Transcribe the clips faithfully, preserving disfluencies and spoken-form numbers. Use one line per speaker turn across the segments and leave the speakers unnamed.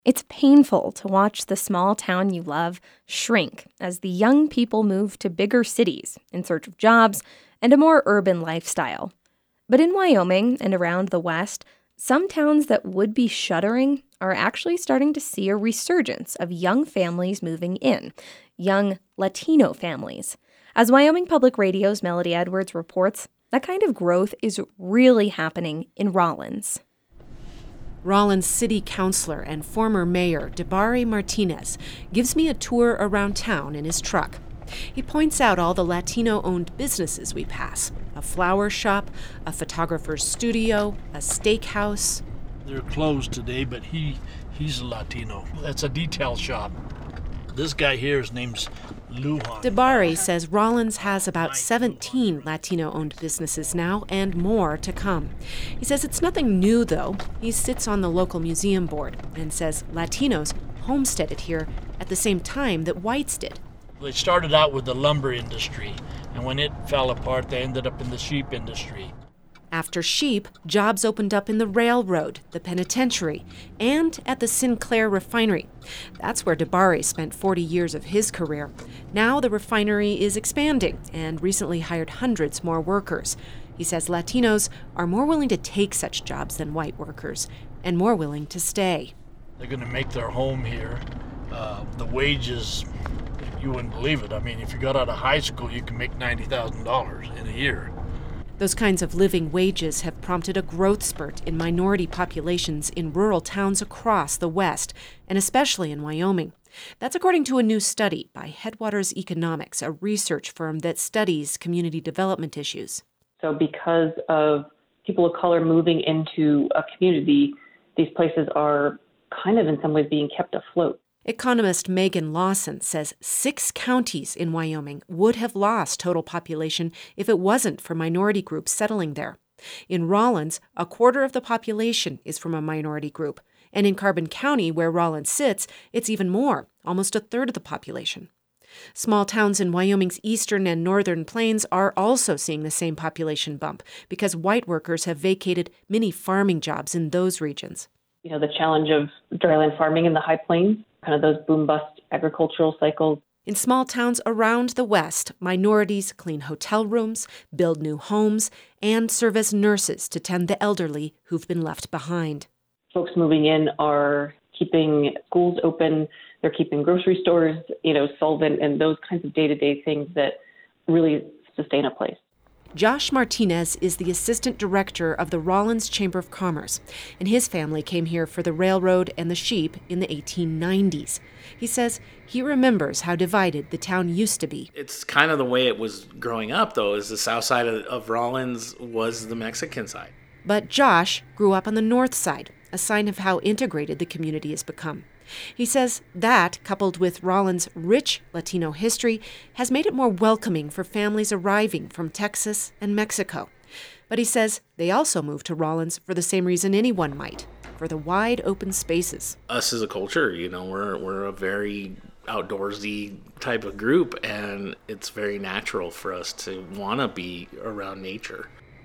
It's painful to watch the small town you love shrink as the young people move to bigger cities in search of jobs and a more urban lifestyle. But in Wyoming and around the West, some towns that would be shuttering are actually starting to see a resurgence of young families moving in, young Latino families. As Wyoming Public Radio's Melody Edwards reports, that kind of growth is really happening in Rawlins.
Rawlins City Councilor and former Mayor Debari Martinez gives me a tour around town in his truck. He points out all the Latino-owned businesses we pass. A flower shop, a photographer's studio, a steakhouse.
They're closed today, but he he's a Latino. That's a detail shop. This guy here, his name's Lujan.
Debari says Rawlins has about seventeen Latino-owned businesses now and more to come. He says it's nothing new, though. He sits on the local museum board and says Latinos homesteaded here at the same time that whites did.
They started out with the lumber industry, and when it fell apart, they ended up in the sheep industry.
After sheep, jobs opened up in the railroad, the penitentiary, and at the Sinclair refinery. That's where Debari spent forty years of his career. Now the refinery is expanding and recently hired hundreds more workers. He says Latinos are more willing to take such jobs than white workers and more willing to stay.
They're going to make their home here. Uh, the wages, you wouldn't believe it. I mean, if you got out of high school, you can make ninety thousand dollars in a year.
Those kinds of living wages have prompted a growth spurt in minority populations in rural towns across the West, and especially in Wyoming. That's according to a new study by Headwaters Economics, a research firm that studies community development issues.
So because of people of color moving into a community, these places are kind of in some ways being kept afloat.
Economist Megan Lawson says six counties in Wyoming would have lost total population if it wasn't for minority groups settling there. In Rawlins, a quarter of the population is from a minority group. And in Carbon County, where Rawlins sits, it's even more, almost a third of the population. Small towns in Wyoming's eastern and northern plains are also seeing the same population bump because white workers have vacated many farming jobs in those regions.
You know, the challenge of dryland farming in the high plains, kind of those boom-bust agricultural cycles.
In small towns around the West, minorities clean hotel rooms, build new homes, and serve as nurses to tend the elderly who've been left behind.
Folks moving in are keeping schools open, they're keeping grocery stores, you know, solvent, and those kinds of day-to-day things that really sustain a place.
Josh Martinez is the assistant director of the Rawlins Chamber of Commerce, and his family came here for the railroad and the sheep in the eighteen nineties. He says he remembers how divided the town used to be.
It's kind of the way it was growing up, though, is the south side of, of Rawlins was the Mexican side.
But Josh grew up on the north side, a sign of how integrated the community has become. He says that, coupled with Rawlins' rich Latino history, has made it more welcoming for families arriving from Texas and Mexico. But he says they also moved to Rawlins for the same reason anyone might, for the wide open spaces.
Us as a culture, you know, we're we're a very outdoorsy type of group, and it's very natural for us to want to be around nature.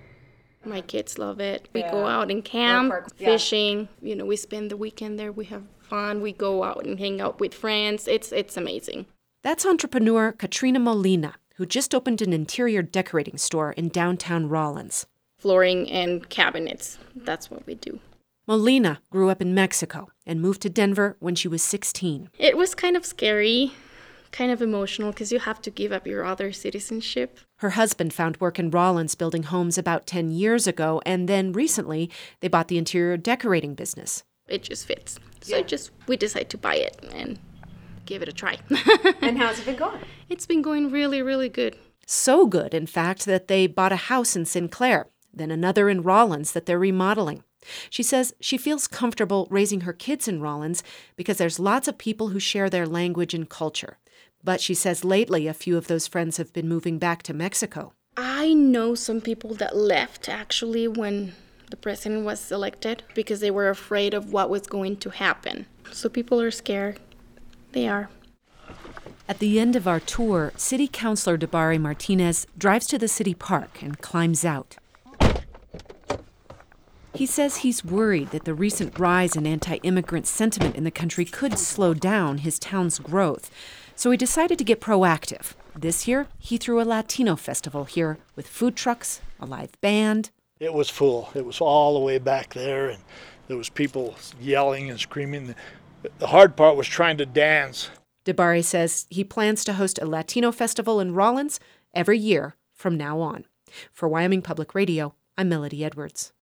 My kids love it. We
yeah.
go out and camp,
Parks, yeah.
fishing. You know, we spend the weekend there. We have fun. We go out and hang out with friends. It's it's amazing.
That's entrepreneur Katrina Molina, who just opened an interior decorating store in downtown Rawlins.
Flooring and cabinets. That's what we do.
Molina grew up in Mexico and moved to Denver when she was sixteen.
It was kind of scary, kind of emotional, because you have to give up your other citizenship.
Her husband found work in Rawlins building homes about ten years ago, and then recently they bought the interior decorating business.
It just fits. So yeah. just we decided to buy it and give it a try.
And how's it been going?
It's been going really, really good.
So good, in fact, that they bought a house in Sinclair, then another in Rawlins that they're remodeling. She says she feels comfortable raising her kids in Rawlins because there's lots of people who share their language and culture. But she says lately a few of those friends have been moving back to Mexico.
I know some people that left, actually, when the president was elected because they were afraid of what was going to happen. So people are scared. They are.
At the end of our tour, City Councilor Debari Martinez drives to the city park and climbs out. He says he's worried that the recent rise in anti-immigrant sentiment in the country could slow down his town's growth. So he decided to get proactive. This year, he threw a Latino festival here with food trucks, a live band.
It was full. It was all the way back there, and there was people yelling and screaming. The hard part was trying to dance.
DeBarre says he plans to host a Latino festival in Rawlins every year from now on. For Wyoming Public Radio, I'm Melody Edwards.